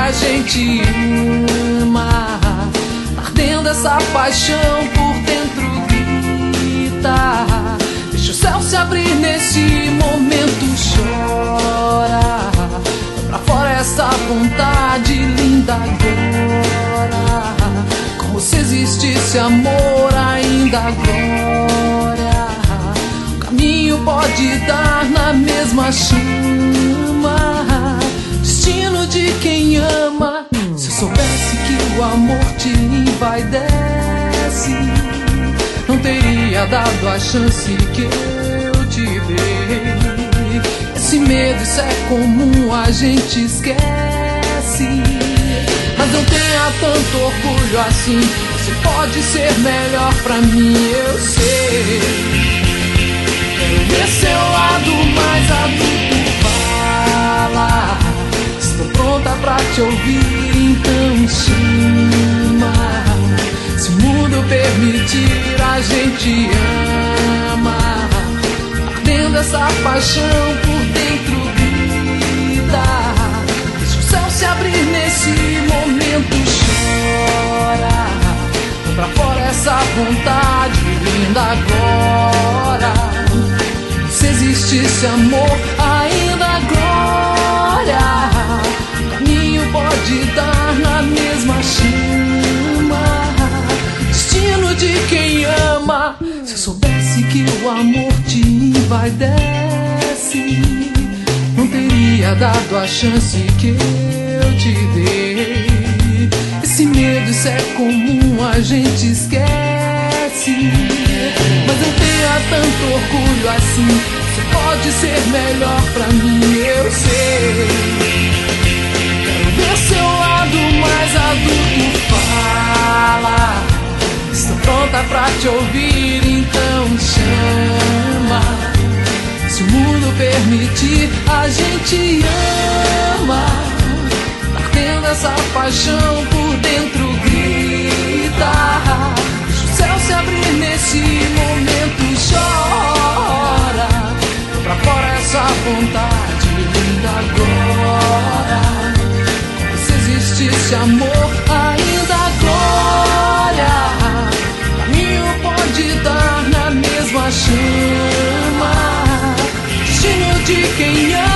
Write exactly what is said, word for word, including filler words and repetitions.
a gente ama, ardendo essa paixão por dentro grita. Deixa o céu se abrir nesse momento, chora. Põe pra fora essa vontade linda agora, como se existisse amor ainda agora. O caminho pode dar na mesma chama, destino de quem ama. Se eu soubesse que o amor te envaidece, não teria dado a chance que eu te dei. Esse medo, isso é comum, a gente esquece. Mas não tenha tanto orgulho assim, você pode ser melhor pra mim, eu sei. Quero ver seu lado mais adulto, fala. Estou pronta pra te ouvir, então chama. Se o mundo permitir, a gente ama, ardendo essa paixão por dentro grita. Deixa o céu se abrir nesse momento, chora. Põe pra fora essa vontade linda agora, se existisse amor ainda agora. O caminho pode dar na mesma chama, destino de quem ama. Se eu soubesse que o amor te envaidece, não teria dado a chance que eu te dei. Esse medo, isso é comum, a gente esquece. Mas não tenha tanto orgulho assim, você pode ser melhor pra mim, eu sei. Quero ver seu lado mais adulto, fala. Estou pronta pra te ouvir, então chama. Se o mundo permitir, a gente ama, ardendo essa paixão por dentro grita. Deixa o céu se abrir nesse momento, chora. Põe pra fora essa vontade linda agora, como se existisse amor ainda agora. O caminho pode dar na mesma chama, destino de quem ama.